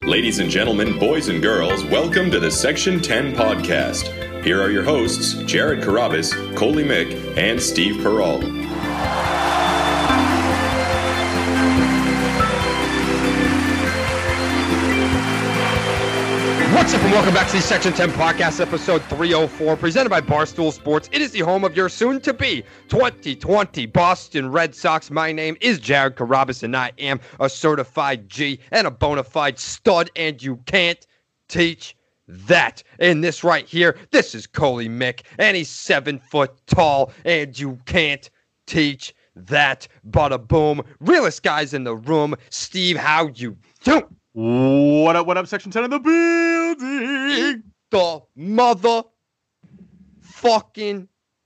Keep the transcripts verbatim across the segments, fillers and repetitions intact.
Ladies and gentlemen, boys and girls, welcome to the Section ten podcast. Here are your hosts, Jared Carabas, Coley Mick, and Steve Peralt. What's up and welcome back to the Section ten podcast, episode three oh four, presented by Barstool Sports. It is the home of your soon-to-be twenty twenty Boston Red Sox. My name is Jared Carabas, and I am a certified G and a bona fide stud, and you can't teach that. And this right here, this is Coley Mick, and he's seven foot tall, and you can't teach that. Bada boom. Realest guys in the room. Steve, how you doing? What up, what up, Section ten in the building? The mother fucking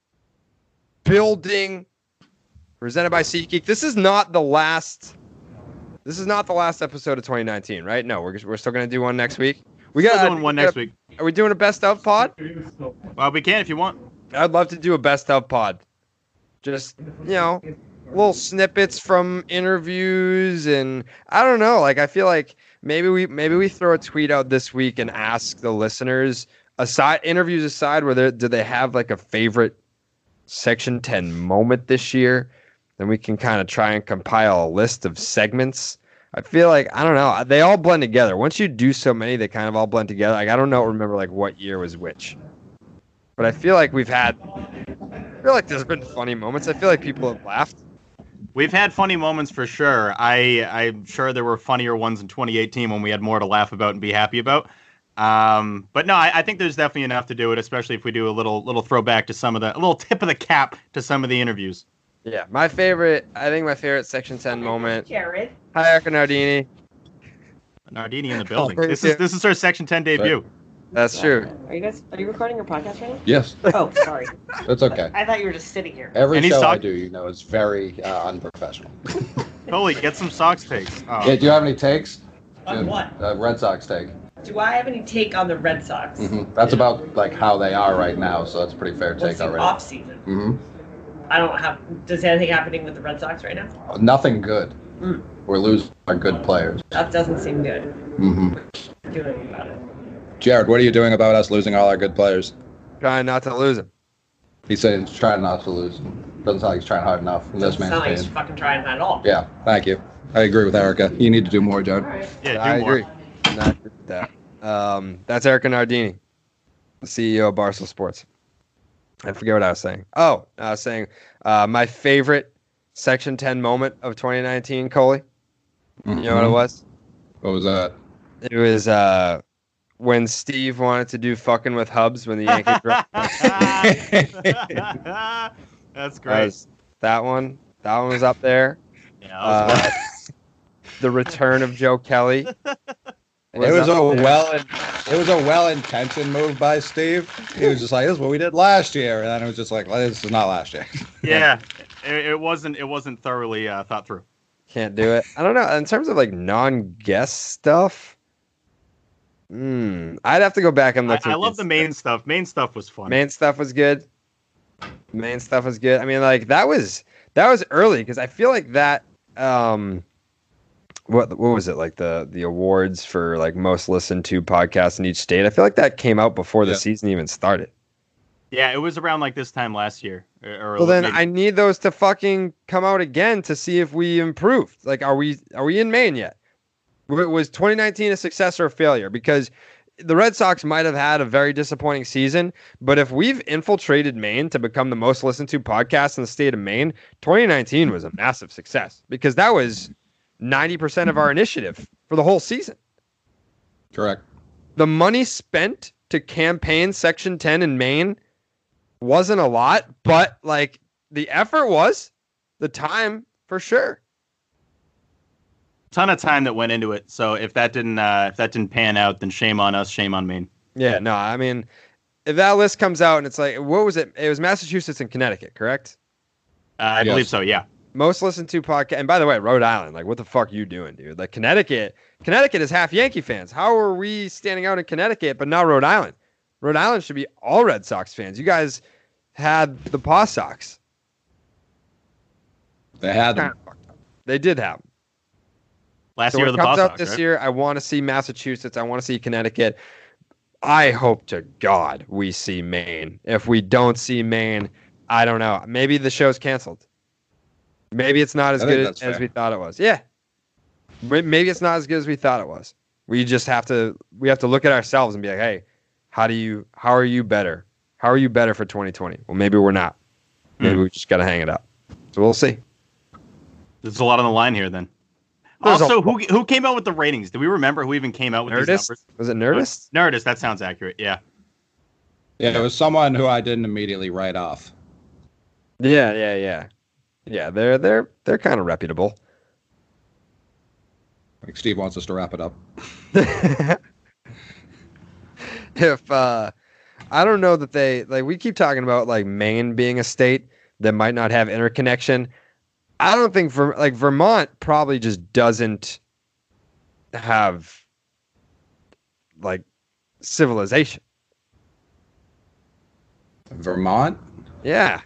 building. Presented by SeatGeek. This is not the last. This is not the last episode of twenty nineteen, right? No, we're we're still gonna do one next week. We got still doing one next week. Are we doing a best of pod? Well, we can if you want. I'd love to do a best of pod. Just, you know, little snippets from interviews, and I don't know. Like, I feel like maybe we maybe we throw a tweet out this week and ask the listeners, aside interviews aside, whether do they have like a favorite Section ten moment this year? Then we can kind of try and compile a list of segments. I feel like, I don't know, they all blend together. Once you do so many, they kind of all blend together. Like, I don't know, remember like what year was which. But I feel like we've had, I feel like there's been funny moments. I feel like people have laughed. We've had funny moments for sure. I, I'm sure there were funnier ones in twenty eighteen when we had more to laugh about and be happy about. Um, but no, I, I think there's definitely enough to do it, especially if we do a little little throwback to some of the, a little tip of the cap to some of the interviews. Yeah, my favorite, I think my favorite Section ten moment. Jared. Hi, Erica Nardini. Nardini in the building. This is this is our Section ten debut. That's true. Are you guys, are you recording your podcast right now? Yes. Oh, sorry. That's okay. I thought you were just sitting here. Every And he's show I talk- do, you know, is very uh, unprofessional. Holy, get some Sox takes. Oh. Yeah, do you have any takes? On Good. what? Uh, Red Sox take. Do I have any take on the Red Sox? hmm That's about like how they are right now, so that's a pretty fair What's take the already. off season? hmm I don't have. Does anything happening with the Red Sox right now? Nothing good. Mm. We're losing our good players. That doesn't seem good. hmm Do anything about it. Jared, what are you doing about us losing all our good players? Trying not to lose him. He said he's trying not to lose. Doesn't sound like he's trying hard enough. And this Doesn't sound like man's he's paid. fucking trying at all. Yeah. Thank you. I agree with Erica. You need to do more, Jared. All right. Yeah, do I more. agree. And I agree with that. Um, that's Erica Nardini, the C E O of Barstool Sports. I forget what I was saying. Oh, I was saying uh, my favorite Section ten moment of twenty nineteen, Coley. You know what it was? What was that? It was uh, when Steve wanted to do fucking with Hubs when the Yankees were. That's That, great. was, that one. That one was up there. Yeah, that was Uh, the return of Joe Kelly. It was up a there. well, it was a well-intentioned move by Steve. He was just like, "This is what we did last year," and then it was just like, well, "This is not last year." yeah, it, it wasn't it wasn't thoroughly uh, thought through. Can't do it. I don't know. In terms of like non-guest stuff, hmm, I'd have to go back and I, look. I at love this. the main stuff. Main stuff was fun. Main stuff was good. Main stuff was good. I mean, like that was that was early because I feel like that. Um, what what was it like the the awards for like most listened to podcasts in each state? I feel like that came out before the Yeah. season even started. Yeah, it was around like this time last year. Or, or Well, then maybe- I need those to fucking come out again to see if we improved. Like, are we are we in Maine yet? W- Was twenty nineteen a success or a failure? Because the Red Sox might have had a very disappointing season, but if we've infiltrated Maine to become the most listened to podcast in the state of Maine, twenty nineteen was a massive success because that was ninety percent of our initiative for the whole season. Correct. The money spent to campaign Section ten in Maine wasn't a lot, but like the effort was, the time for sure. ton of time that went into it. So if that didn't uh, if that didn't pan out, then shame on us, shame on Maine. Yeah, no, I mean, if that list comes out and it's like, what was it? It was Massachusetts and Connecticut, correct? Uh, I Yes. believe so. Yeah. Most listened to podcast. And by the way, Rhode Island, like, what the fuck you doing, dude? Like, Connecticut, Connecticut is half Yankee fans. How are we standing out in Connecticut, but not Rhode Island? Rhode Island should be all Red Sox fans. You guys had the Paw Sox. They had Kind them. of fucked up. They did have them. Last So year when of it the comes Paw out Sox, this right? year, I want to see Massachusetts. I want to see Connecticut. I hope to God we see Maine. If we don't see Maine, I don't know. Maybe the show's canceled. Maybe it's not as I think good that's as fair. we thought it was. Yeah. May- Maybe it's not as good as we thought it was. We just have to we have to look at ourselves and be like, hey, how do you how are you better? How are you better for twenty twenty? Well, maybe we're not. Maybe Hmm. we just got to hang it up. So we'll see. There's a lot on the line here then. There's also, a- who who came out with the ratings? Do we remember who even came out with these Nerdist? numbers? Was it Nerdist? Nerdist, that sounds accurate. Yeah. Yeah, it was someone who I didn't immediately write off. Yeah, yeah, yeah. Yeah, they're they're they're kind of reputable. Like Steve wants us to wrap it up. If uh I don't know that they like we keep talking about like Maine being a state that might not have interconnection. I don't think Ver, like Vermont probably just doesn't have like civilization. Vermont? Yeah.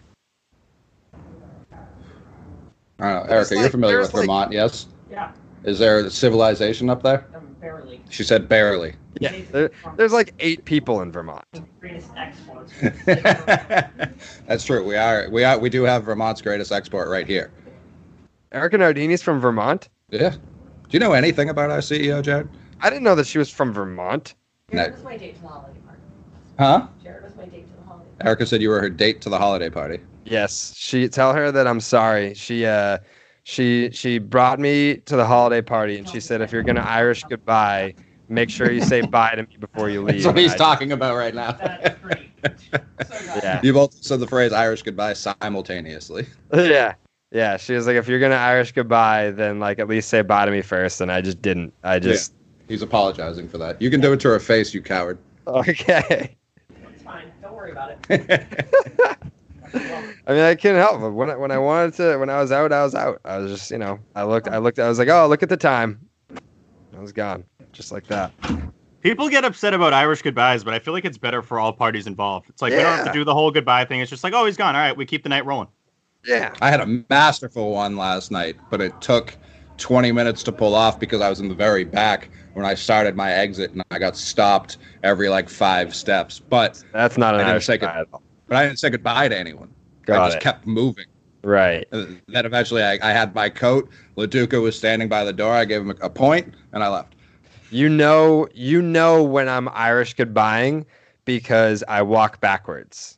I don't know. There's Erica, you're like- familiar there's with like- Vermont, yes? Yeah, Is there civilization up there? um, barely. She said barely. Yeah. There, there's like eight people in Vermont. Greatest exports. That's true. We are we are we do have Vermont's greatest export right here. Erica Nardini's from Vermont. Yeah. Do you know anything about our C E O, Jared? I didn't know that she was from Vermont. Jared was my date to the holiday party. Huh? Jared was my date to the holiday party. Erica said you were her date to the holiday party. Yes, she tell her that I'm sorry. She uh she she brought me to the holiday party and she said if you're gonna Irish goodbye, make sure you say bye to me before you leave. That's what he's And I- talking about right now. That's great. So good. Yeah. You both said the phrase Irish goodbye simultaneously. Yeah. Yeah. She was like, if you're gonna Irish goodbye, then like at least say bye to me first. And I just didn't. I just He's apologizing for that. You can do it to her face, you coward. okay. It's fine. Don't worry about it. I mean, I couldn't help it. When I, when I wanted to, when I was out, I was out. I was just, you know, I looked, I looked, I was like, oh, look at the time. I was gone, just like that. People get upset about Irish goodbyes, but I feel like it's better for all parties involved. It's like we don't have to Yeah. do the whole goodbye thing. It's just like, oh, he's gone. All right, we keep the night rolling. Yeah. I had a masterful one last night, but it took twenty minutes to pull off because I was in the very back when I started my exit and I got stopped every like five steps. But That's not an I didn't Irish say good- goodbye at all. but I didn't say goodbye to anyone. Got I just it. kept moving. Right. And then eventually I, I had my coat. LaDuca was standing by the door. I gave him a, a point and I left. You know, you know when I'm Irish goodbying because I walk backwards.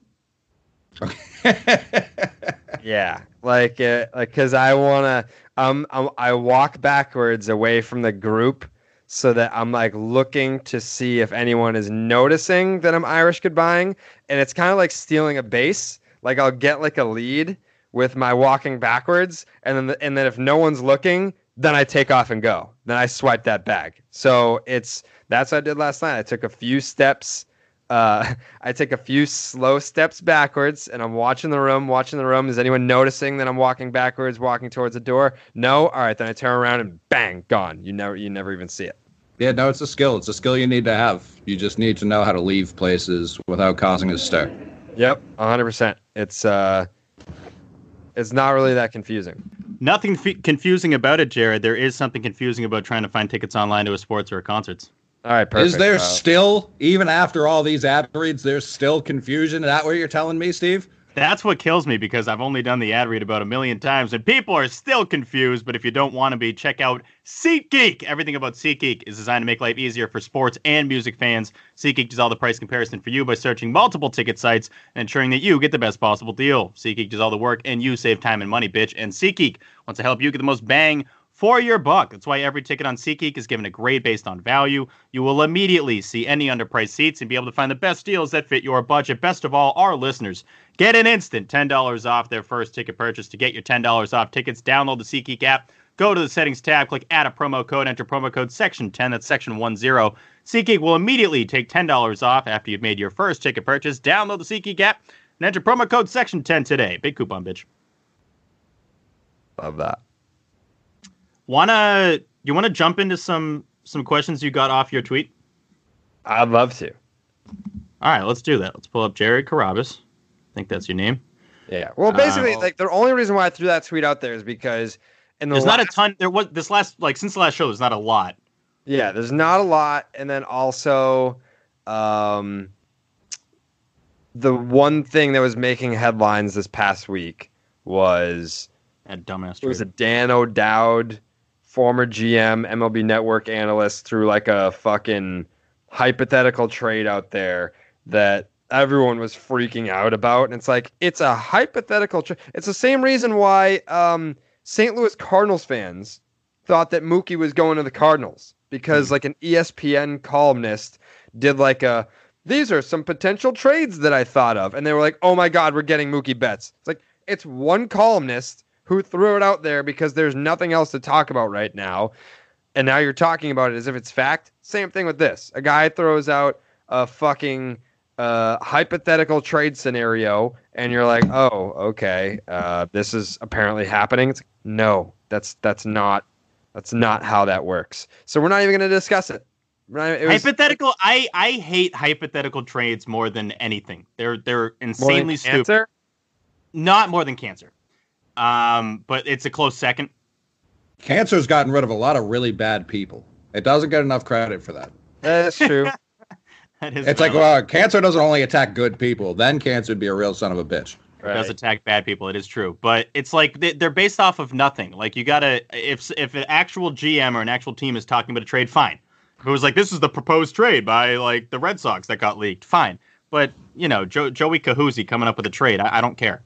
Yeah, like, uh, like, because I wanna, um, I'm, I walk backwards away from the group so that I'm like looking to see if anyone is noticing that I'm Irish goodbying, and it's kind of like stealing a base. Like I'll get like a lead with my walking backwards, and then the, and then if no one's looking, then I take off and go. Then I swipe that bag. So it's that's what I did last night. I took a few steps. Uh, I take a few slow steps backwards, and I'm watching the room, watching the room. Is anyone noticing that I'm walking backwards, walking towards the door? No. All right, then I turn around and bang, gone. You never, you never even see it. Yeah, no, it's a skill. It's a skill you need to have. You just need to know how to leave places without causing a stir. Yep, one hundred percent. It's uh, it's not really that confusing. Nothing f- confusing about it, Jared. There is something confusing about trying to find tickets online to a sports or a concerts. All right, perfect. Is there Uh, still, even after all these ad reads, there's still confusion? Is that what you're telling me, Steve? That's what kills me because I've only done the ad read about a million times and people are still confused. But if you don't want to be, check out SeatGeek. Everything about SeatGeek is designed to make life easier for sports and music fans. SeatGeek does all the price comparison for you by searching multiple ticket sites and ensuring that you get the best possible deal. SeatGeek does all the work and you save time and money, bitch. And SeatGeek wants to help you get the most bang for your buck. That's why every ticket on SeatGeek is given a grade based on value. You will immediately see any underpriced seats and be able to find the best deals that fit your budget. Best of all, our listeners get an instant ten dollars off their first ticket purchase. To get your ten dollars off tickets, download the SeatGeek app, go to the settings tab, click add a promo code, enter promo code section ten, that's section ten. SeatGeek will immediately take ten dollars off after you've made your first ticket purchase. Download the SeatGeek app and enter promo code section ten today. Big coupon, bitch. Love that. Wanna you wanna jump into some some questions you got off your tweet? I'd love to. All right, let's do that. Let's pull up Jared Carabas. I think that's your name. Yeah. Well, basically, Uh, like the only reason why I threw that tweet out there is because And the there's last, not a ton. There was this last like since the last show. There's not a lot. Yeah, there's not a lot, and then also, um, the one thing that was making headlines this past week was That dumbass. it was a trade. Dan O'Dowd, former G M, M L B Network analyst, threw like a fucking hypothetical trade out there that everyone was freaking out about. And it's like, it's a hypothetical trade. It's the same reason why um, Saint Louis Cardinals fans thought that Mookie was going to the Cardinals, because mm-hmm. like an E S P N columnist did like a, these are some potential trades that I thought of. And they were like, oh my God, we're getting Mookie Betts. It's like, it's one columnist who threw it out there because there's nothing else to talk about right now. And now you're talking about it as if it's fact. Same thing with this. A guy throws out a fucking uh, hypothetical trade scenario, and you're like, oh, okay, uh, this is apparently happening. It's like, no, that's that's not that's not how that works. So we're not even going to discuss it. Not, it was, hypothetical. I, I hate hypothetical trades more than anything. They're they're insanely stupid. Cancer? Not more than cancer. Um, but it's a close second. Cancer's gotten rid of a lot of really bad people. It doesn't get enough credit for that. That's true. That is it's valid. like, well, cancer doesn't only attack good people. Then cancer would be a real son of a bitch. Right. It does attack bad people. It is true, but it's like they, they're based off of nothing. Like you gotta, if if an actual G M or an actual team is talking about a trade, fine. If it was like this is the proposed trade by like the Red Sox that got leaked, fine. But you know, jo- Joey Kahoozy coming up with a trade, I, I don't care.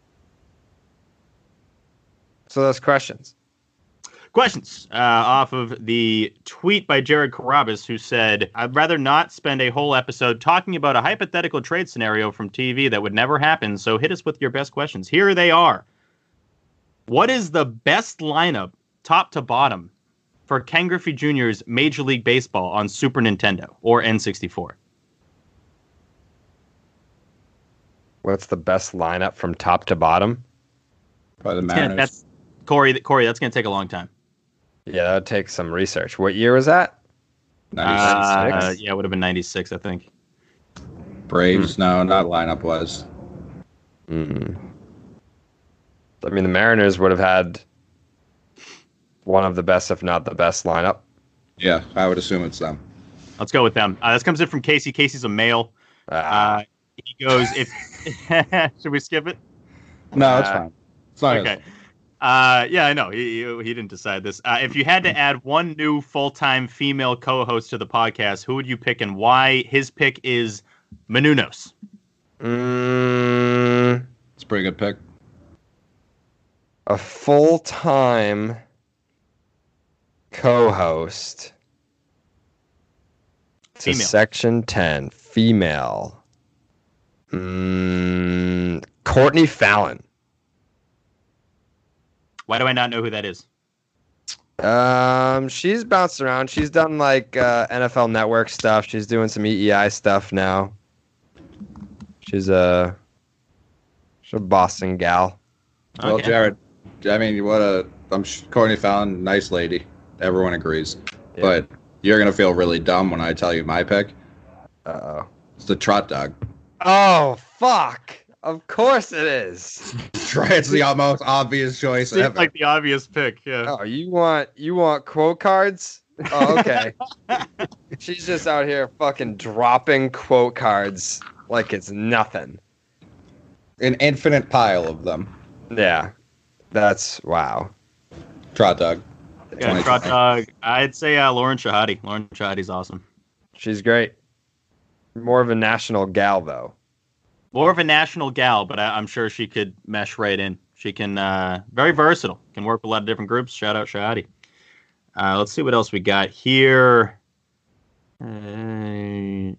So those questions. Questions uh, off of the tweet by Jared Carabas, who said, I'd rather not spend a whole episode talking about a hypothetical trade scenario from T V that would never happen, so hit us with your best questions. Here they are. What is the best lineup, top to bottom, for Ken Griffey Junior's Major League Baseball on Super Nintendo or N sixty-four? What's the best lineup from top to bottom? Probably the Yeah, Mariners. that's Corey. Corey, that's going to take a long time. Yeah, that would take some research. What year was that? Uh, ninety-six? yeah, it would have been ninety-six, I think. Braves, no, not lineup was. Mm. I mean, the Mariners would have had one of the best, if not the best, lineup. Yeah, I would assume it's them. Let's go with them. Uh, this comes in from Casey. Casey's a male. Ah. Uh, he goes, "If should we skip it?" No, it's Uh, fine. It's not Okay. his. Uh, yeah, I know. He, he he didn't decide this. Uh, if you had to add one new full-time female co-host to the podcast, who would you pick and why? His pick is Menounos. Mm, It's a pretty good pick. a full-time co-host to Female. Section ten, female. Mm, Courtney Fallon. Why do I not know who that is? Um, she's bounced around. She's done like uh, N F L Network stuff. She's doing some E E I stuff now. She's a she's a Boston gal. Well, Okay. Jared, I mean, what a I'm sh- Courtney Fallon, nice lady. Everyone agrees. Yeah. But you're gonna feel really dumb when I tell you my pick. Uh oh. It's the Trot Dog. Oh fuck! Of course it is. It's the most obvious choice Seems ever. like the obvious pick. Yeah. Oh, you want you want quote cards? Oh, okay. She's just out here fucking dropping quote cards like it's nothing. An infinite pile of them. Yeah, that's wow. Trot Dog. Yeah, Trot Dog. I'd say uh, Lauren Shahadi. Lauren Shahadi's awesome. She's great. More of a national gal though. More of a national gal, but I, I'm sure she could mesh right in. She can, uh, very versatile. Can work with a lot of different groups. Shout out Shahadi. Uh, let's see what else we got here. Uh,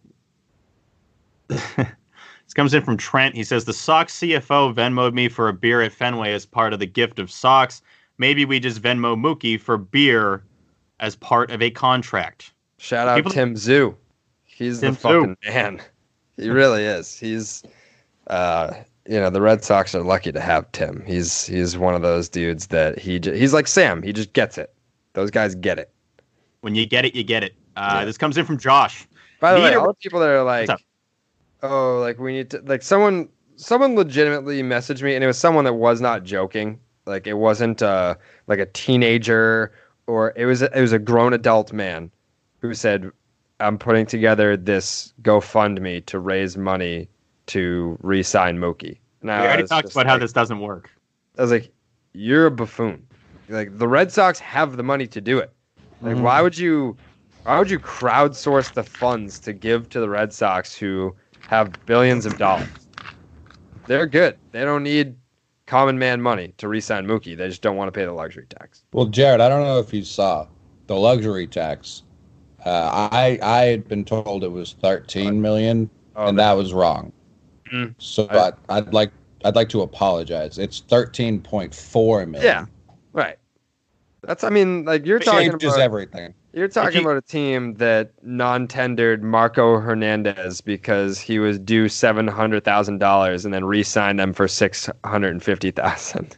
this comes in from Trent. He says, the Sox C F O Venmo'd me for a beer at Fenway as part of the gift of Sox. Maybe we just Venmo Mookie for beer as part of a contract. Shout out People- Tim Zoo. He's Tim the fucking man. He really is. He's, uh, you know, the Red Sox are lucky to have Tim. He's he's one of those dudes that he j- he's like Sam. He just gets it. Those guys get it. When you get it, you get it. Uh, Yeah. This comes in from Josh. By the way, Need a- all the people that are like, What's up? oh, like we need to like someone someone legitimately messaged me, and it was someone that was not joking. Like it wasn't uh, like a teenager, or it was a, it was a grown adult man who said, "I'm putting together this GoFundMe to raise money to re-sign Mookie." And We I already was talked just about how like- this doesn't work. I was like, "You're a buffoon." Like the Red Sox have the money to do it. Like Mhm. why would you, why would you crowdsource the funds to give to the Red Sox who have billions of dollars? They're good. They don't need common man money to re-sign Mookie. They just don't want to pay the luxury tax. Well, Jared, I don't know if you saw the luxury tax. Uh, I I had been told it was thirteen million, Oh, and that was wrong. Mm. So I- I, I'd like I'd like to apologize. It's thirteen point four million. Yeah, right. That's I mean, like you're It talking changes about everything. you're talking you- about a team that non-tendered Marco Hernandez because he was due seven hundred thousand dollars and then re-signed them for six hundred and fifty thousand.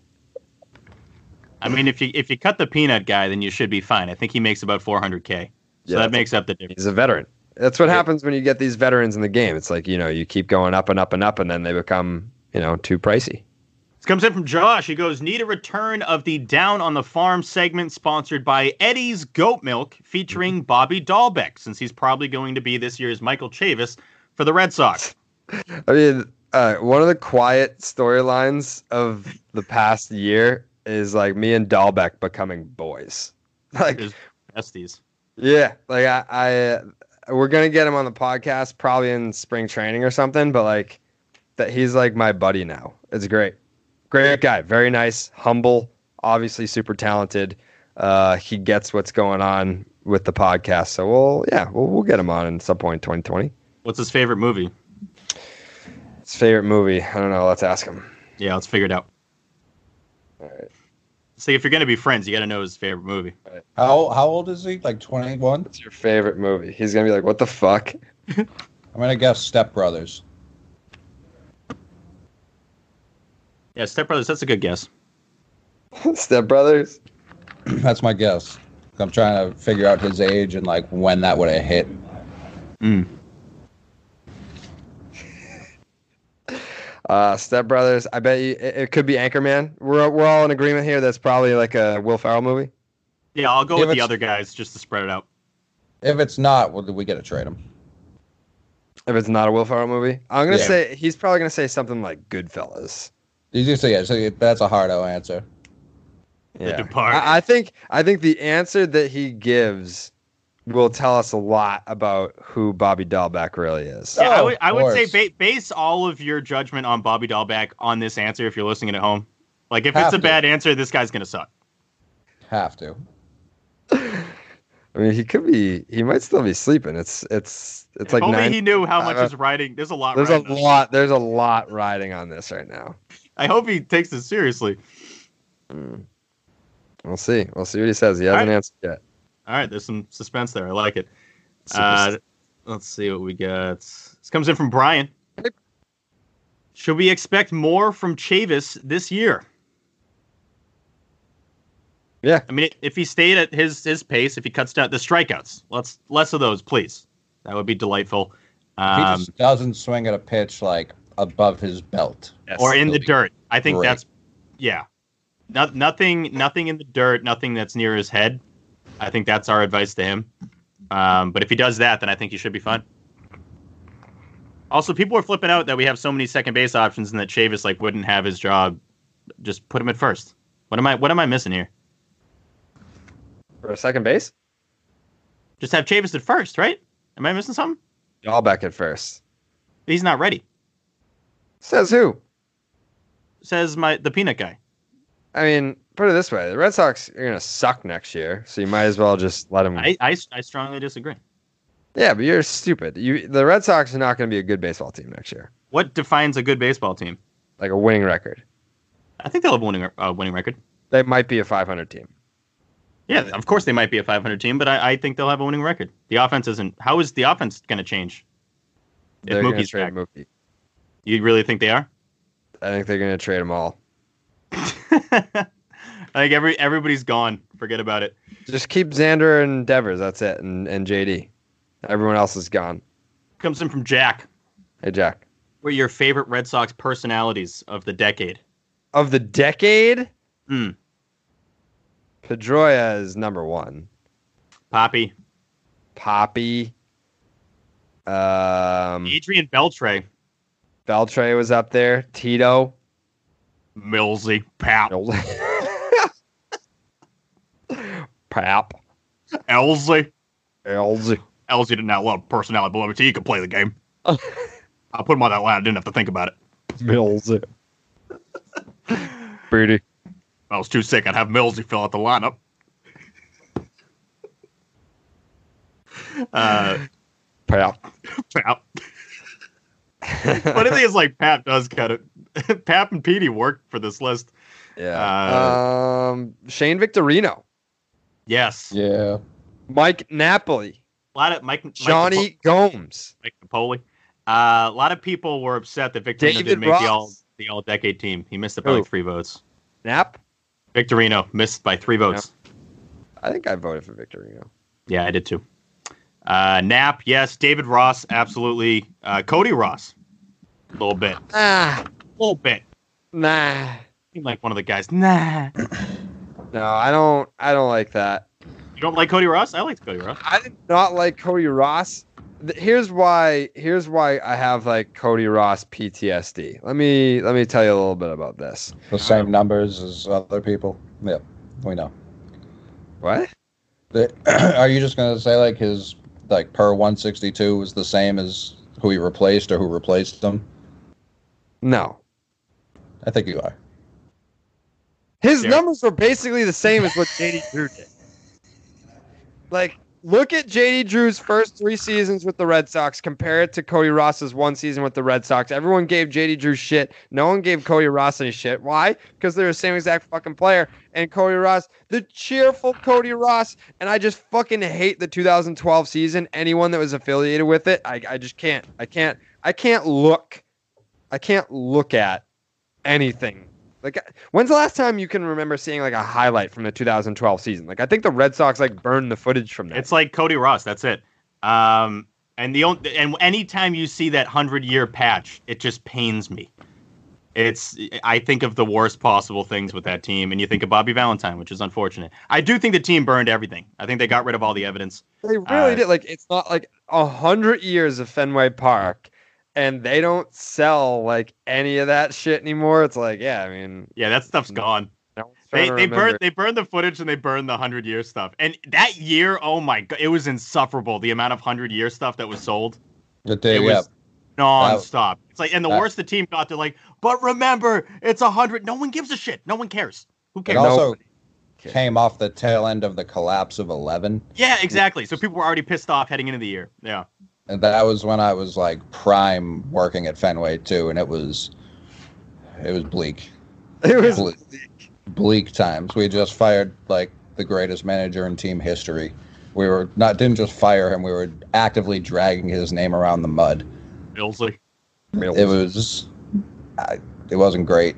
I mean, if you if you cut the peanut guy, then you should be fine. I think he makes about four hundred K. So Yeah, that that's makes up the difference. He's a veteran. That's what Yeah. happens when you get these veterans in the game. It's like, you know, you keep going up and up and up, and then they become, you know, too pricey. This comes in from Josh. He goes, need a return of the Down on the Farm segment sponsored by Eddie's Goat Milk featuring Bobby Dahlbeck, since he's probably going to be this year's Michael Chavis for the Red Sox. I mean, uh, one of the quiet storylines of the past year is like me and Dahlbeck becoming boys. Like, His besties. yeah, like I, I, we're gonna get him on the podcast probably in spring training or something. But like, that he's like my buddy now. It's great, great guy, very nice, humble, obviously super talented. Uh, he gets what's going on with the podcast, so we'll yeah, we'll we'll get him on at some point in twenty twenty. What's his favorite movie? His favorite movie? I don't know. Let's ask him. Yeah, let's figure it out. All right. See, if you're going to be friends, you got to know his favorite movie. How how old is he? Like twenty-one? What's your favorite movie? He's gonna be like, "What the fuck?" I'm gonna guess Step Brothers. Yeah, Step Brothers, that's a good guess. Step Brothers. That's my guess. I'm trying to figure out his age and like when that would have hit. Mm. Uh, Step Brothers. I bet you it, it could be Anchorman. We're we're all in agreement here. That's probably like a Will Ferrell movie. Yeah, I'll go If with the it's- other guys just to spread it out. If it's not, well, we get to trade him. If it's not a Will Ferrell movie, I'm gonna Yeah. say he's probably gonna say something like Goodfellas. You just say yeah. So that's a hardo answer. Yeah, Departed. I, I think I think the answer that he gives will tell us a lot about who Bobby Dahlbeck really is. Yeah, I Oh, would, of I would say course. ba- base all of your judgment on Bobby Dahlbeck on this answer if you're listening at home. Like, if Have it's a to. bad answer, this guy's going to suck. Have to. I mean, he could be. He might still be sleeping. It's it's it's If like only nine. he knew how much uh, is riding. There's a lot There's a riding on this. lot. There's a lot riding on this right now. I hope he takes this seriously. We'll see. We'll see what he says. He hasn't Alright. answered yet. All right, there's some suspense there. I like it. Super Uh, let's see what we got. This comes in from Brian. Should we expect more from Chavis this year? Yeah. I mean, if he stayed at his his pace, if he cuts down the strikeouts, let's less of those, please. That would be delightful. If he Um, just doesn't swing at a pitch like above his belt. or in the It'll be dirt. I think great. that's yeah. No, nothing, nothing in the dirt. Nothing that's near his head. I think that's our advice to him. Um, but if he does that, then I think he should be fine. Also, people are flipping out that we have so many second base options and that Chavis like wouldn't have his job. Just put him at first. What am I? What am I missing here? For a second base, Just have Chavis at first, right? Am I missing something? Dahlbeck at first. He's not ready. Says who? Says my the peanut guy. I mean, put it this way: the Red Sox are gonna suck next year, so you might as well just let them. I, I, I strongly disagree. Yeah, but you're stupid. You, the Red Sox are not gonna be a good baseball team next year. What defines a good baseball team? Like a winning record. I think they'll have a winning uh, winning record. They might be a five hundred team. Yeah, of course they might be a five hundred team, but I, I think they'll have a winning record. The offense isn't. How is the offense going to change? If They're gonna Mookie's trade back, Mookie. you really think they are? I think they're gonna trade them all. I think every everybody's gone. Forget about it. Just keep Xander and Devers. That's it, and and J D. Everyone else is gone. Comes in from Jack. Hey Jack. What are your favorite Red Sox personalities of the decade? Of the decade, Hmm. Pedroia is number one. Poppy. Poppy. Um, Adrian Beltre. Beltre was up there. Tito. Millsy. Pap. Pap. Elsie. Elsie. Elsie didn't have a lot of personality, but he could play the game. I'll put him on that line. I didn't have to think about it. Millsy. Pretty. If I was too sick, I'd have Millsy fill out the lineup. Uh, Pap. Pap. Funny thing is, like, Pap does kind of... Pap and Petey worked for this list. Yeah. Uh, um, Shane Victorino. Yes. Yeah. Mike Napoli. A lot of Mike... Mike Johnny Napo- Gomes. Mike Napoli. Uh, a lot of people were upset that Victorino David didn't make Ross. the all the all decade team. He missed it by Who? like three votes. Nap. Victorino missed by three votes. I think I voted for Victorino. Yeah, I did too. Uh, Knapp, yes. David Ross, absolutely. Uh, Cody Ross, a little bit. Ah, A little bit. nah. Seemed like one of the guys. Nah. No, I don't. I don't like that. You don't like Cody Ross? I liked Cody Ross. I did not like Cody Ross. Th- Here's why. Here's why I have like Cody Ross P T S D. Let me let me tell you a little bit about this. The same numbers as other people. Yeah, we know. What? The- Are you just gonna say like his like per one sixty-two was the same as who he replaced or who replaced him? No. I think you are. His Yeah. numbers were basically the same as what J D Drew did. Like, look at J D Drew's first three seasons with the Red Sox. Compare it to Cody Ross's one season with the Red Sox. Everyone gave J D Drew shit. No one gave Cody Ross any shit. Why? Because they're the same exact fucking player. And Cody Ross, the cheerful Cody Ross, and I just fucking hate the two thousand twelve season. Anyone that was affiliated with it, I, I just can't. I can't. I can't look. I can't look at anything. Like, when's the last time you can remember seeing like a highlight from the two thousand twelve season? Like, I think the Red Sox like burned the footage from that. It's like Cody Ross. That's it. Um, and the only, and anytime you see that hundred year patch, it just pains me. It's I think of the worst possible things with that team, and you think of Bobby Valentine, which is unfortunate. I do think the team burned everything. I think they got rid of all the evidence. They really uh, did. Like, it's not like a hundred years of Fenway Park, and they don't sell like any of that shit anymore. It's like, yeah, I mean, Yeah, that stuff's gone. no one's They trying to they remember. burned they burned the footage and they burned the hundred year stuff. And that year, oh my god, it was insufferable. The amount of hundred year stuff that was sold, The day, it yeah. was nonstop. It's like, and the that- worse the team got, they're like, but remember, it's a hundred. No one gives a shit. No one cares. Who It cares? also cares. came off the tail end of the collapse of eleven. Yeah, exactly. So people were already pissed off heading into the year. Yeah. And that was when I was like prime working at Fenway too, and it was it was bleak. It was bleak, bleak times. We just fired like the greatest manager in team history. We were not didn't just fire him, we were actively dragging his name around the mud. Millsy. It was I, it wasn't great.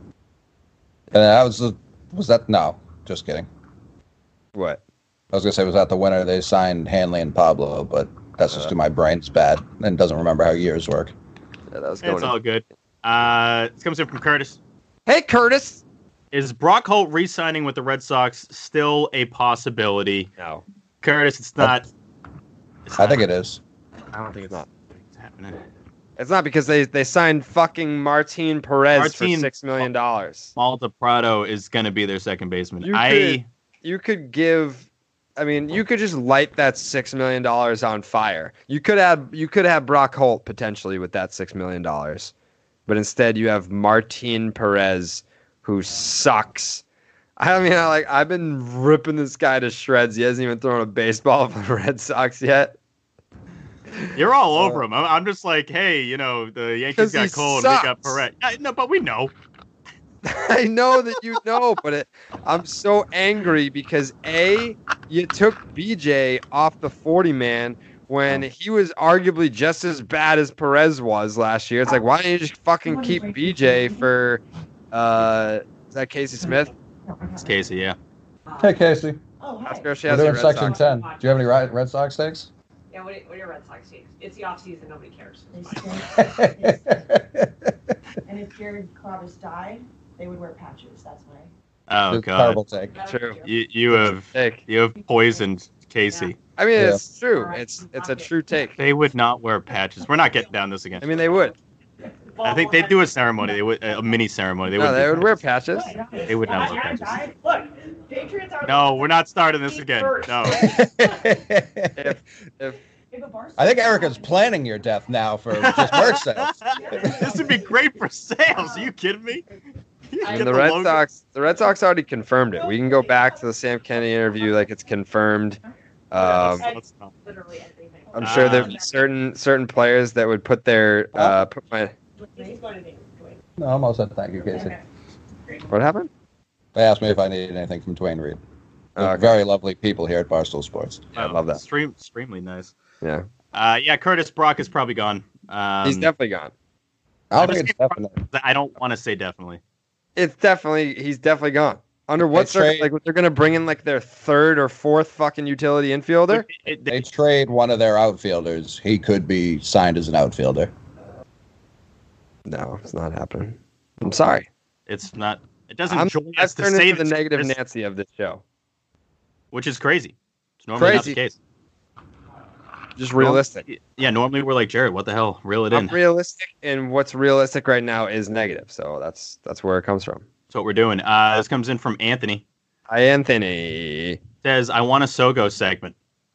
And that was the was that no, just kidding. what? I was gonna say was that the winter they signed Hanley and Pablo, but that's just Uh. too my brain's bad and doesn't remember how years work. Yeah, that was going. It's all good. Uh, this comes in from Curtis. Hey, Curtis. Is Brock Holt re-signing with the Red Sox still a possibility? No, Curtis, it's not. It's I not. think it is. I don't think it's, not. it's happening. it's not because they they signed fucking Martin Perez Martin- for six million dollars. Malta Prado is going to be their second baseman. You I could- You could give. I mean, you could just light that six million dollars on fire. You could have you could have Brock Holt potentially with that six million dollars, but instead you have Martin Perez, who sucks. I mean, I like I've been ripping this guy to shreds. He hasn't even thrown a baseball for the Red Sox yet. You're all Uh, over him. I'm, I'm just like, hey, you know, the Yankees 'Cause got he Cole and we got sucks. Perez. I, no, but we know. I know that you know, but it, I'm so angry because A, you took B J off the forty man when he was arguably just as bad as Perez was last year. It's like, why don't you just fucking keep B J for, uh, is that Casey Smith? It's Casey, yeah. Hey Casey, Oh, hi. Oscar, she we're has the doing Red section Sox. ten. Do you have any Red Red Sox takes? Yeah, what are, what are your Red Sox takes? It's the off season. Nobody cares. They It's fine. said, and if Jared Carabas died, they would wear patches. That's why. Oh It's a God, terrible take. True. you you have Take. you have poisoned Casey. I mean, Yeah. it's true. It's it's a true take. They would not wear patches. We're not getting down this again. I mean, they would. I think they'd do a ceremony. They would a mini ceremony. They No, would. they would wear patches. They would not wear patches. Look, Patriots are. No, we're not starting this again. No. If if I think Erica's planning your death now for just merch sales. This would be great for sales. Are you kidding me? You I get mean, the Red logo. Sox, the Red Sox already confirmed it. We can go back to the Sam Kennedy interview, like it's confirmed. Um, Let's not. Literally everything. I'm sure there'd Um, be certain certain players that would put their uh, put my. No, I'm all set. Thank you, Casey. What happened? They asked me if I needed anything from Dwayne Reed. Oh, They're okay. Very lovely people here at Barstool Sports. I love that. Extreme, extremely nice. Yeah, Uh, yeah, Curtis Brock is probably gone. Um, he's definitely gone. I don't I'm think it's just- definite. I don't want to say definitely. It's definitely he's definitely gone. Under what They circum- trade- like they're gonna bring in like their third or fourth fucking utility infielder? It- it- They trade one of their outfielders. He could be signed as an outfielder. No, it's not happening. I'm sorry. it's not. It doesn't I'm, join I've us to turned say into the this, negative this- Nancy of this show. which is crazy. It's normally not Crazy. the case. Just realistic. Yeah, normally we're like, Jared, what the hell? Reel it I'm in. realistic, and what's realistic right now is negative. So that's that's where it comes from. That's what we're doing. Uh, this comes in from Anthony. Hi, Anthony. Says, I want a Sogo segment.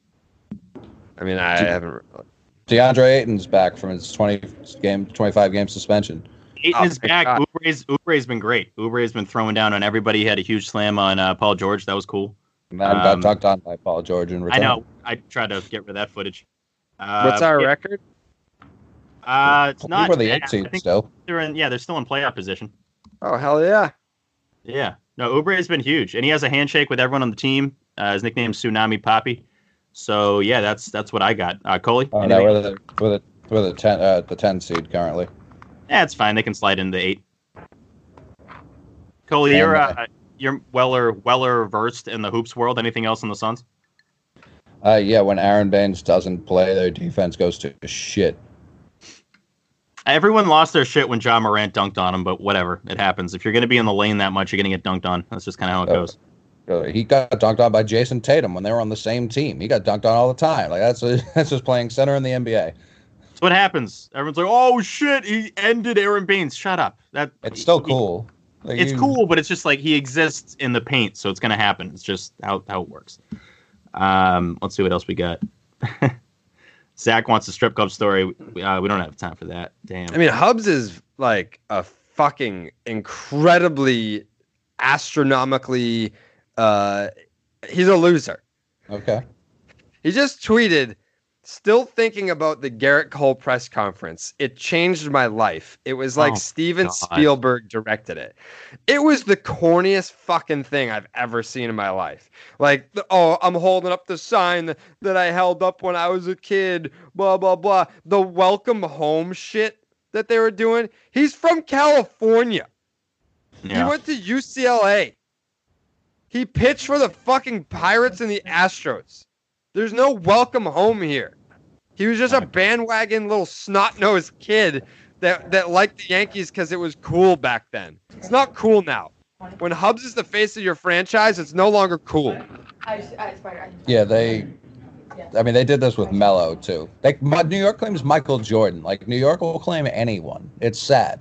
I mean, I haven't. DeAndre Ayton's back from his twenty game, twenty-five game suspension. Ayton Oh, is my back. God. Ubre's, Ubre's been great. Ubre's been throwing down on everybody. He had a huge slam on uh, Paul George. That was cool. And then Um, got dunked on by Paul George in I return. know. I tried to get rid of that footage. Uh, What's our yeah, record? Uh, it's We not. were the bad. eight I seed think still. they're in. Yeah, they're still in playoff position. Oh hell yeah! Yeah. No, Ubre has been huge, and he has a handshake with everyone on the team. Uh, his nickname is Tsunami Poppy. So yeah, that's that's what I got. Uh, Coley. Oh, no, anything? we're the we're the we're the ten uh, the ten seed currently. Yeah, it's fine. They can slide into eight. Coley, And, you're uh, uh, you're weller weller versed in the hoops world. Anything else on the Suns? Uh, yeah, when Aaron Baines doesn't play, their defense goes to shit. Everyone lost their shit when John Morant dunked on him, but whatever, it happens. If you're going to be in the lane that much, you're going to get dunked on. That's just kind of how it Oh. goes. Uh, He got dunked on by Jason Tatum when they were on the same team. He got dunked on all the time. Like that's that's just playing center in the N B A. That's what happens. Everyone's like, "Oh shit, he ended Aaron Baines." Shut up. That It's still he- cool. Like, It's you- cool, but it's just like he exists in the paint, so it's going to happen. It's just how how it works. Um, let's see what else we got. Zach wants a strip club story. We, uh, we don't have time for that. Damn. I mean, Hubs is like a fucking incredibly astronomically. Uh, he's a loser. Okay. He just tweeted, "Still thinking about the Garrett Cole press conference. It changed my life. It was like Oh, Steven God. Spielberg directed it. It was the corniest fucking thing I've ever seen in my life. Like, the, oh, I'm holding up the sign that I held up when I was a kid, blah, blah, blah. The welcome home shit that they were doing. He's from California. He yeah. went to U C L A. He pitched for the fucking Pirates and the Astros. There's no welcome home here. He was just a bandwagon little snot-nosed kid that, that liked the Yankees because it was cool back then. It's not cool now. When Hubs is the face of your franchise, it's no longer cool. Yeah, they. I mean, they did this with Melo too. Like New York claims Michael Jordan. Like New York will claim anyone. It's sad.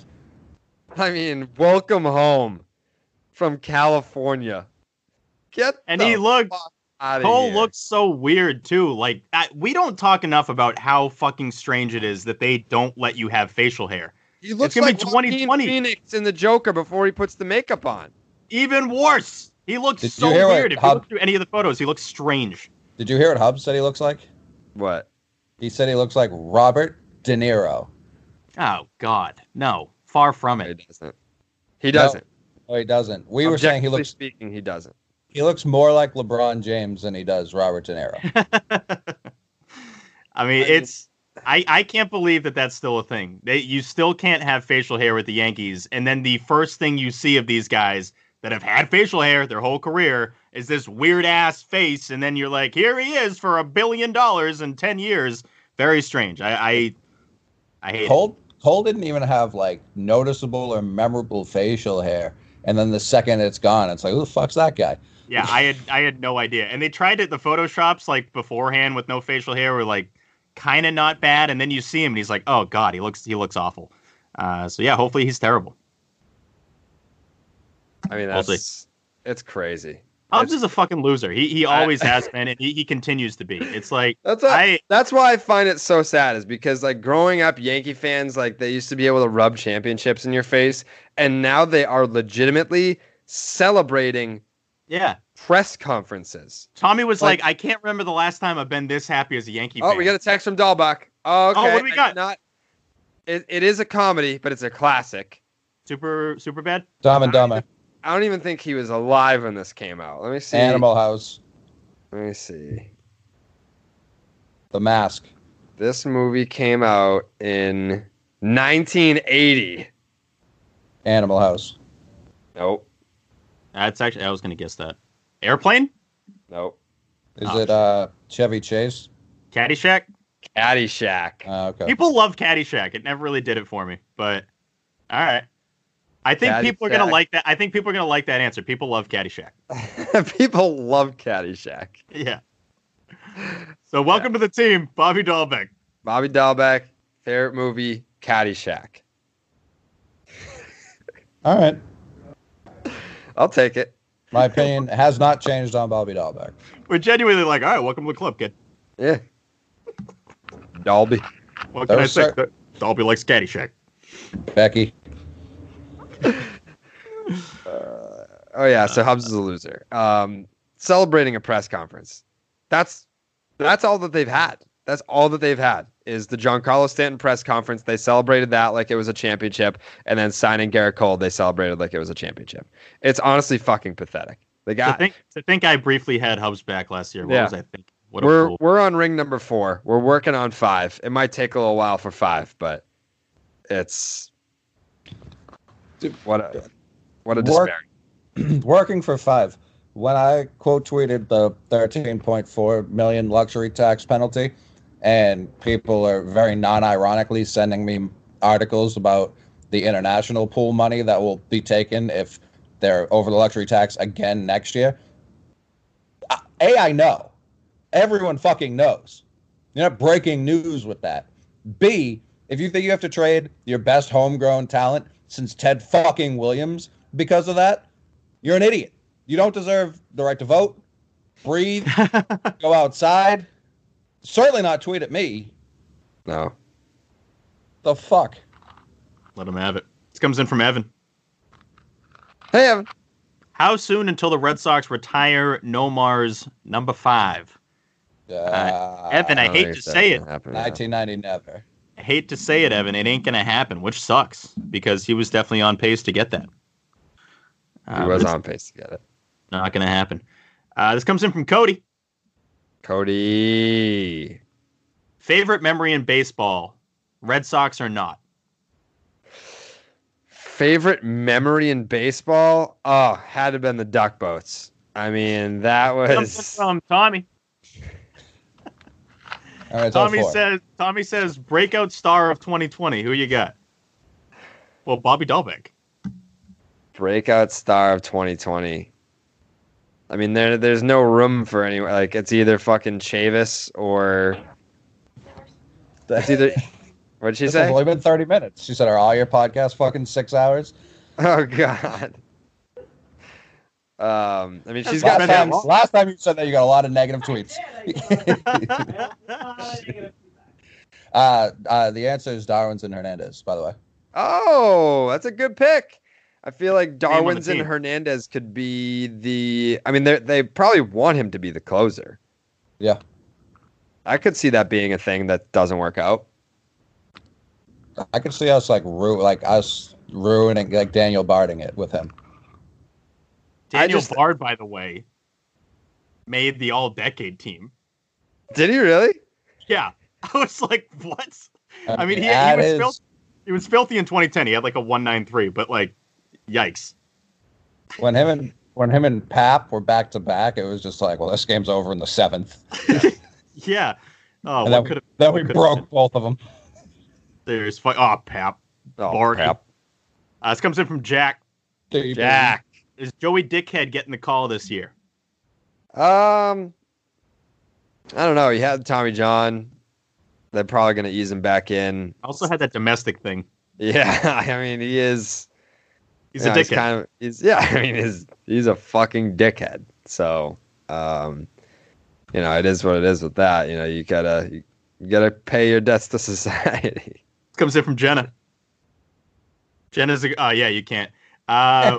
I mean, welcome home from California. Get And the he looked. fuck outta Cole here. looks so weird too. Like I, we don't talk enough about how fucking strange it is that they don't let you have facial hair. He looks gonna be like twenty Joaquin twenty. Phoenix in the Joker before he puts the makeup on. Even worse, he looks Did so you hear what weird. If you Hub- look through any of the photos, he looks strange. Did you hear what Hubs said he looks like? What? He said he looks like Robert De Niro. Oh God, no, far from He it. doesn't. He doesn't. Oh, he doesn't. We were saying he Objectively looks speaking, he doesn't. he looks more like LeBron James than he does Robert De Niro. I mean, it's I, I can't believe that that's still a thing. They, you still can't have facial hair with the Yankees, and then the first thing you see of these guys that have had facial hair their whole career is this weird ass face, and then you're like, here he is for a billion dollars in ten years. Very strange. I I, I hate it. Cole Cole didn't even have like noticeable or memorable facial hair and then the second it's gone, it's like, who the fuck's that guy? Yeah, I had I had no idea. And they tried it, the photoshops like beforehand with no facial hair were like kind of not bad, and then you see him and he's like, oh god, he looks he looks awful. Uh, so yeah, hopefully he's terrible. I mean, We'll that's it's crazy. Hubbs It's- is a fucking loser. He he I- always has been, and he, he continues to be. It's like That's why, I that's why I find it so sad is because like growing up, Yankee fans like they used to be able to rub championships in your face, and now they are legitimately celebrating yeah. press conferences. Tommy was like, Like- I can't remember the last time I've been this happy as a Yankee Oh, fan. we got a text from Dahlbach. Oh, okay. what do we And got? Not, it, it is a comedy, but it's a classic. super super bad. Dumb and Dumber, I don't even think he was alive when this came out. Let me see. Animal House, Let me see. The Mask. This movie came out in nineteen eighty. Animal House. Nope. That's actually I was gonna guess that. Airplane, Nope. Is Oh, it uh Chevy Chase? Caddyshack. Caddyshack. Uh, okay. People love Caddyshack. It never really did it for me, but all right. I think people are gonna Caddyshack. like that. I think people are gonna like that answer. People love Caddyshack. People love Caddyshack. Yeah. So welcome to the team, Bobby Dahlbeck. Bobby Dahlbeck, favorite movie, Caddyshack. All right. I'll take it. My opinion has not changed on Bobby Dahlbeck. We're genuinely like, all right, welcome to the club, kid. Yeah. Dolby. What can I Those say? are- Dalby likes Caddyshack. Becky. Oh yeah, so Hubs is a loser. Um, celebrating a press conference. That's that's all that they've had. That's all that they've had is the Giancarlo Stanton press conference. They celebrated that like it was a championship, and then signing Garrett Cole, they celebrated like it was a championship. It's honestly fucking pathetic. The To guy, think, to think I briefly had Hubs back last year. What Yeah. was I thinking? What a we're fool. we're on ring number four. We're working on five. It might take a little while for five, but it's what a what a Work- disparity. Working for five. When I quote tweeted the thirteen point four million luxury tax penalty, and people are very non-ironically sending me articles about the international pool money that will be taken if they're over the luxury tax again next year. Uh, A, I know. Everyone fucking knows. You're not breaking news with that. B, if you think you have to trade your best homegrown talent since Ted fucking Williams because of that, you're an idiot. You don't deserve the right to vote, breathe, go outside. Certainly not tweet at me. No. The fuck? Let him have it. This comes in from Evan. Hey, Evan. How soon until the Red Sox retire Nomar's number five? Uh, Evan, I don't hate think to that's say it. gonna happen, yeah. nineteen ninety never. I hate to say it, Evan. It ain't going to happen, which sucks because he was definitely on pace to get that. He Uh, was but it's on pace to get it. Not going to happen. Uh, this comes in from Cody. Cody. Favorite memory in baseball, Red Sox or not? Favorite memory in baseball? Oh, had to have been the duck boats. I mean, that Comes was from Tommy. All right, it's all Tommy four. says, Tommy says, breakout star of twenty twenty. Who you got? Well, Bobby Dahlbeck. breakout star of twenty twenty. I mean, there there's no room for anyone. Like, it's either fucking Chavis or it's either. What did she This has say? only been thirty minutes. She said, are all your podcasts fucking six hours? Oh God. Um, I mean, she's That's got been Last that time, long. last time you said that, you got a lot of negative tweets. uh, uh, the answer is Darwin's and Hernandez, by the way. Oh, that's a good pick. I feel like on the Darwin's and team. Hernandez could be the. I mean, they they probably want him to be the closer. Yeah. I could see that being a thing that doesn't work out. I could see us like ru- like us ruining like Daniel Barding it with him. Daniel just- Bard, by the way, made the all-decade team. Did he really? Yeah. I was like, what? I mean, he, he at was his- filthy. He was filthy in twenty ten. He had like a one ninety-three, but like, yikes. when him and when him and Pap were back to back, it was just like, well, this game's over in the seventh. Yeah. Oh, and what then, could have? then we could've broke been? both of them. There's fi- oh, Pap. Oh, Barty. crap. Uh, this comes in from Jack. Jack. Is Joey Dickhead getting the call this year? Um, I don't know. He had Tommy John. They're probably going to ease him back in. Also had that domestic thing. Yeah, I mean, he is. He's you a know, dickhead. He's kind of, he's, yeah, I mean, he's, he's a fucking dickhead. So, um, you know, it is what it is with that. You know, you gotta, you, you gotta pay your debts to society. Comes in from Jenna. Jenna's a, oh yeah, you can't. Uh,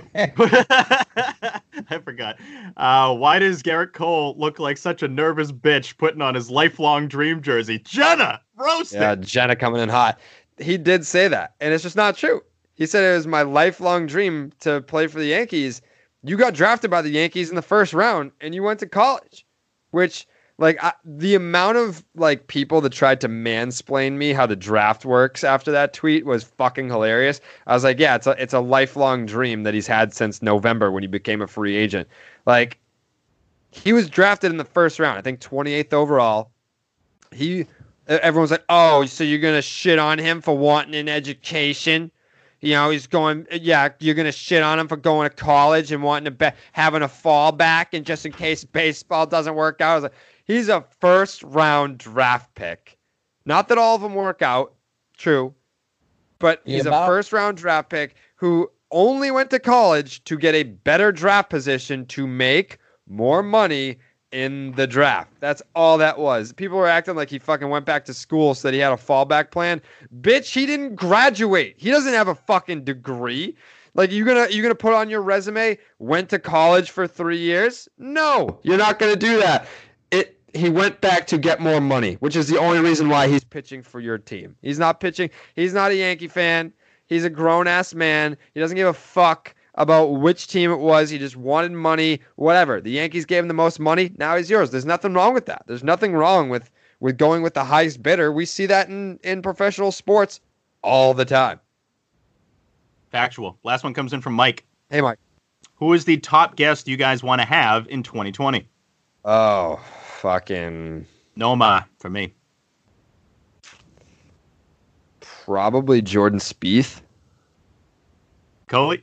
I forgot. Uh, why does Garrett Cole look like such a nervous bitch putting on his lifelong dream jersey? Jenna, roast Yeah, it. Jenna coming in hot. He did say that, and it's just not true. He said it was my lifelong dream to play for the Yankees. You got drafted by the Yankees in the first round, and you went to college, which, like, I, the amount of, like, people that tried to mansplain me how the draft works after that tweet was fucking hilarious. I was like, yeah, it's a, it's a lifelong dream that he's had since November when he became a free agent. Like, he was drafted in the first round, I think twenty-eighth overall. He, everyone's like, oh, so you're going to shit on him for wanting an education? You know, he's going, yeah, you're going to shit on him for going to college and wanting to be, having a fallback, and just in case baseball doesn't work out. I was like, he's a first round draft pick. Not that all of them work out, true, but he's Yeah, a first round draft pick who only went to college to get a better draft position to make more money in the draft. That's all that was. People were acting like he fucking went back to school so that he had a fallback plan. Bitch, he didn't graduate. He doesn't have a fucking degree. Like, you gonna you gonna put on your resume, went to college for three years? No, you're not gonna do that. It he went back to get more money, which is the only reason why he's pitching for your team. He's not pitching. He's not a Yankee fan. He's a grown ass man. He doesn't give a fuck about which team it was. He just wanted money, whatever. The Yankees gave him the most money. Now he's yours. There's nothing wrong with that. There's nothing wrong with, with going with the highest bidder. We see that in, in professional sports all the time. Factual. Last one comes in from Mike. Hey, Mike. Who is the top guest you guys want to have in twenty twenty? Oh, fucking. Noma for me. Probably Jordan Spieth. Coley?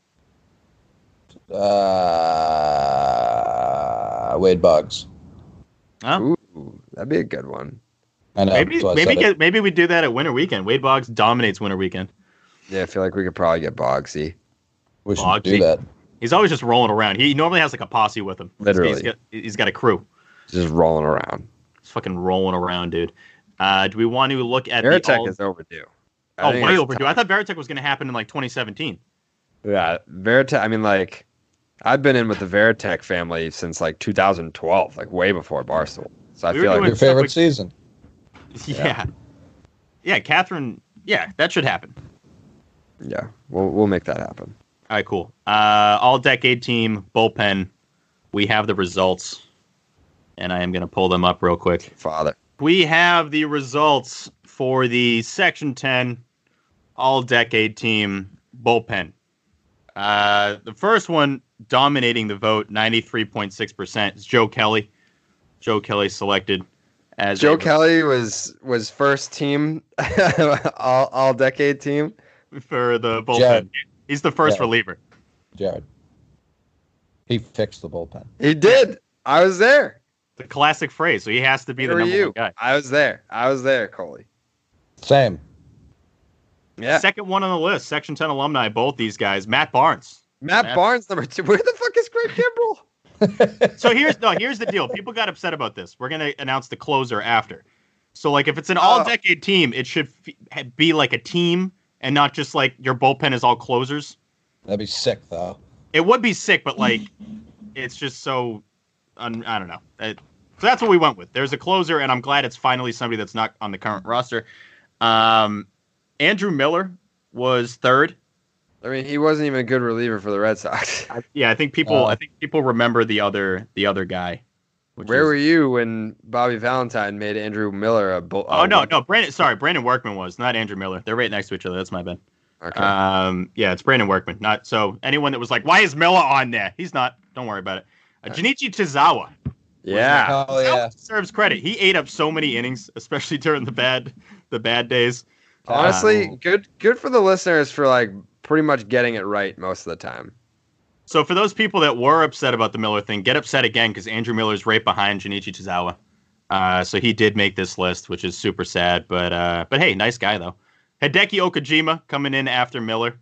Uh, Wade Boggs. Huh? Ooh, that'd be a good one. I know. Maybe so I maybe said it. get, maybe we do that at Winter Weekend. Wade Boggs dominates Winter Weekend. Yeah, I feel like we could probably get Boggsy. we should Boggsy. do that. He's always just rolling around. He normally has like a posse with him. Literally. He's got, he's got a crew. Just rolling around. He's fucking rolling around, dude. Uh, do we want to look at Veritek the all... is overdue. I Oh, think way it's overdue. I thought Veritek was going to happen in like twenty seventeen. Yeah, Veritek. I mean, like, I've been in with the Veritek family since like two thousand twelve, like way before Barstool. So I We were feel like doing Your stuff favorite like- season. Yeah. Yeah, Catherine. Yeah, that should happen. yeah, we'll we'll make that happen. All right, cool. Uh, all decade team, bullpen. We have the results, and I am going to pull them up real quick. Father. We have the results for the Section ten all decade team bullpen. Uh, the first one dominating the vote, ninety-three point six percent, is Joe Kelly. Joe Kelly selected as Joe a- Kelly was was first team, all all decade team. for the bullpen. Jared. He's the first Jared. reliever. Jared. He fixed the bullpen. He did. I was there. The classic phrase. So he has to be Where the were number you? one guy. I was there. I was there, Coley. Same. Yeah. Second one on the list, Section ten alumni, both these guys. Matt Barnes. Matt, Matt- Barnes, number two. Where the fuck is Greg Kimbrell? So here's no, here's the deal. People got upset about this. We're gonna announce the closer after. So like, if it's an all-decade team, it should f- be like a team and not just like your bullpen is all closers. That'd be sick, though. It would be sick, but like, it's just so un- I don't know. It, so that's what we went with. There's a closer, and I'm glad it's finally somebody that's not on the current roster. Um, Andrew Miller was third. I mean, he wasn't even a good reliever for the Red Sox. Yeah, I think people. Oh. I think people remember the other the other guy. which Where was- were you when Bobby Valentine made Andrew Miller a bull? Oh no, no, Brandon. Sorry, Brandon Workman was not Andrew Miller. They're right next to each other. That's my bad. Okay. Um, yeah, it's Brandon Workman. Not so. Anyone that was like, "Why is Miller on there?" He's not. Don't worry about it. Uh, Junichi Chizawa. yeah. Oh, yeah. Deserves credit. He ate up so many innings, especially during the bad the bad days. Honestly, Uh, good good for the listeners for like pretty much getting it right most of the time. So for those people that were upset about the Miller thing, get upset again because Andrew Miller's right behind Junichi Tozawa. Uh, so he did make this list, which is super sad. But uh, but hey, nice guy though. Hideki Okajima coming in after Miller.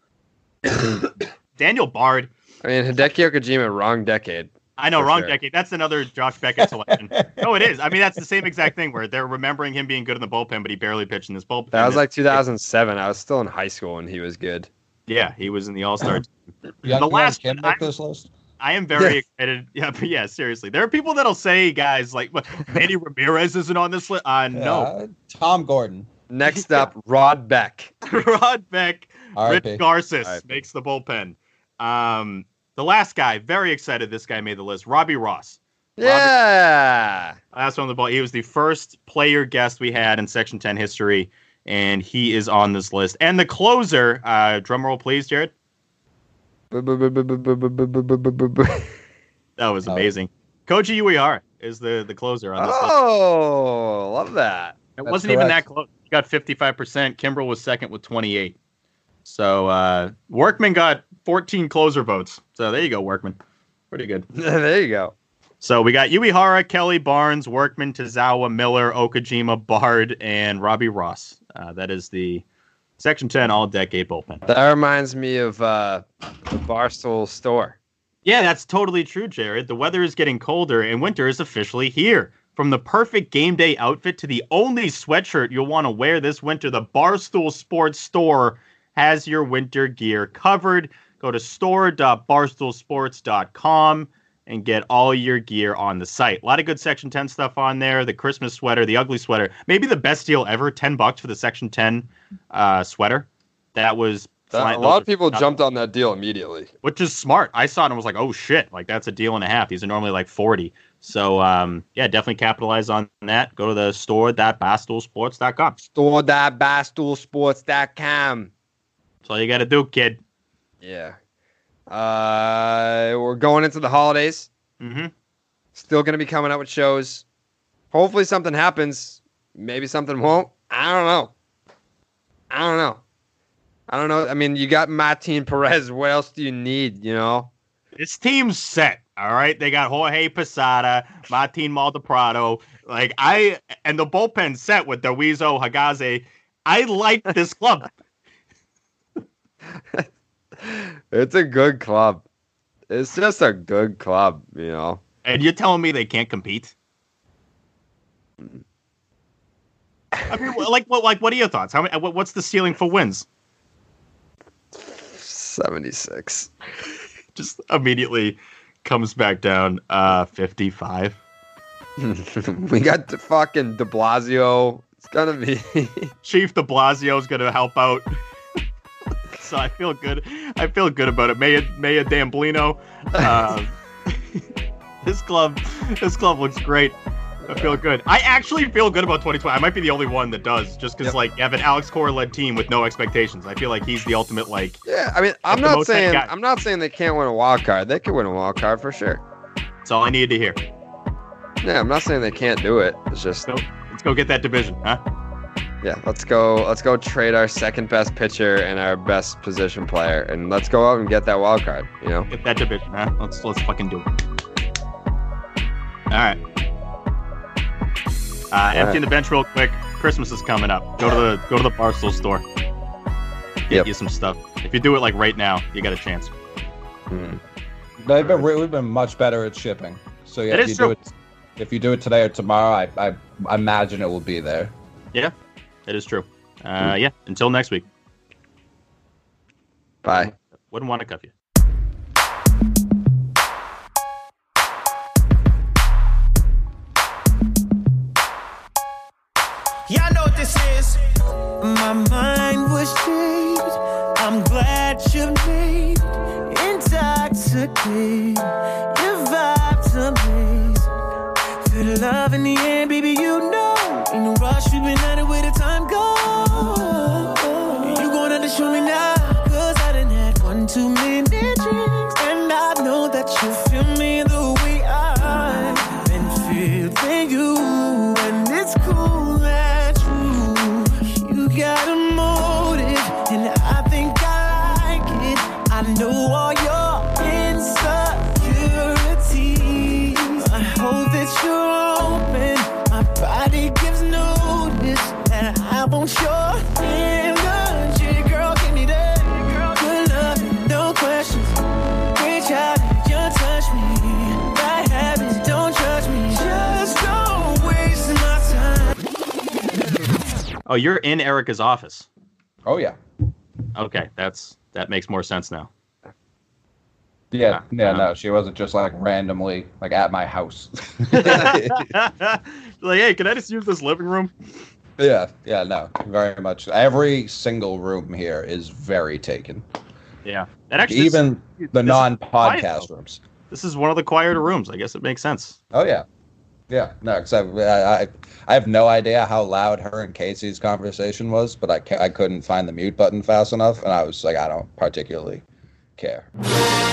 Daniel Bard. I mean, Hideki Okajima, wrong decade. I know, For wrong sure. decade. That's another Josh Beckett selection. No, it is. I mean, that's the same exact thing where they're remembering him being good in the bullpen, but he barely pitched in this bullpen. That was like two thousand seven. I was still in high school when he was good. Yeah, he was in the All-Star team. Young The last can one, make I'm- this list. I am very Yeah. excited. Yeah, but yeah, seriously. There are people that'll say, guys, like, "What, Manny Ramirez isn't on this list. Uh, no. Yeah, Tom Gordon. Next up, Rod Beck. Rod Beck, R I P. Rich Garces R I P. makes the bullpen. Um, the last guy, very excited this guy made the list. Robbie Ross. Yeah. Last one on the ball. He was the first player guest we had in Section ten history, and he is on this list. And the closer, uh, drum roll please, Jared. That was Oh. amazing. Koji Uehara is the, the closer on this list. Oh, love that. It That's wasn't even that correct. close. He got fifty-five percent. Kimbrel was second with twenty-eight. So uh, Workman got fourteen closer votes. So there you go, Workman. Pretty good. There you go. So we got Uehara, Kelly, Barnes, Workman, Tozawa, Miller, Okajima, Bard, and Robbie Ross. Uh, that is the Section ten All-Decade bullpen. That reminds me of uh, the Barstool store. Yeah, that's totally true, Jared. The weather is getting colder, and winter is officially here. From the perfect game day outfit to the only sweatshirt you'll want to wear this winter, the Barstool Sports Store has your winter gear covered. Go to store dot barstool sports dot com and get all your gear on the site. A lot of good Section ten stuff on there. The Christmas sweater, the ugly sweater. Maybe the best deal ever, ten bucks for the Section ten uh, sweater. That was... That, a flying- lot those of people are- jumped on that deal immediately. which is smart. I saw it and was like, oh shit, like that's a deal and a half. These are normally like forty. So um, yeah, definitely capitalize on that. Go to the store dot barstool sports dot com. store dot barstool sports dot com. That's all you got to do, kid. Yeah. Uh, we're going into the holidays. Mm-hmm. Still going to be coming out with shows. Hopefully something happens. Maybe something won't. I don't know. I don't know. I don't know. I mean, you got Martin Perez. What else do you need, you know? This team's set. All right, they got Jorge Posada, Martin Maldeprado. Like I and the bullpen set with Dawizo Hagaze. I like this club. It's a good club. It's just a good club, you know. And you're telling me they can't compete? I mean, like, what, like, what are your thoughts? How many? What, what's the ceiling for wins? seventy-six. Just immediately comes back down. Uh, fifty-five. We got the fucking De Blasio. It's gonna be. Chief De Blasio is going to help out. So I feel good. I feel good about it. Maya Maya Damblino. Um, this club, this club looks great. I feel good. I actually feel good about twenty twenty. I might be the only one that does, just because Yep. like you have an Alex Cora led team with no expectations. I feel like he's the ultimate like. Yeah, I mean, I'm the not most saying guy. I'm not saying they can't win a wild card. They could win a wild card for sure. That's all I needed to hear. Yeah, I'm not saying they can't do it. It's just So let's go get that division, huh? yeah, let's go. Let's go trade our second best pitcher and our best position player, and let's go out and get that wild card. You know. Get that division, huh? Let's let's fucking do it. All right. Uh, emptying right. the bench real quick. Christmas is coming up. Go to the go to the Barstool store. Get Yep. you some stuff. If you do it like right now, you got a chance. Hmm. They've been re- we've been much better at shipping. So yeah, It if is you true. do it, if you do it today or tomorrow, I, I I imagine it will be there. Yeah, that is true. Uh, yeah. Until next week. Bye. Wouldn't want to cuff you. Y'all know what this is. My mind was changed. I'm glad you made it. Intoxicated. Your vibe's amazing. Feel the love in the air, baby, you know. In no rush, we've been at it where the time goes. You gonna have to show me now. Cause I done had one too many drinks. And I know that you feel me the way I've been feeling you. And it's cool that you, you got a motive. And I think I like it. I know all your Oh, you're in Erica's office. Oh yeah. Okay, that's that makes more sense now. Yeah, yeah, Um, no, she wasn't just like randomly like at my house. Like, hey, can I just use this living room? yeah, yeah, no, very much. Every single room here is very taken. Yeah, that actually Even this- the this- non-podcast quiet, though. rooms. This is one of the quieter rooms. I guess it makes sense. Oh yeah, yeah. No, except I, I, I have no idea how loud her and Casey's conversation was, but I, ca- I couldn't find the mute button fast enough, and I was like, I don't particularly care.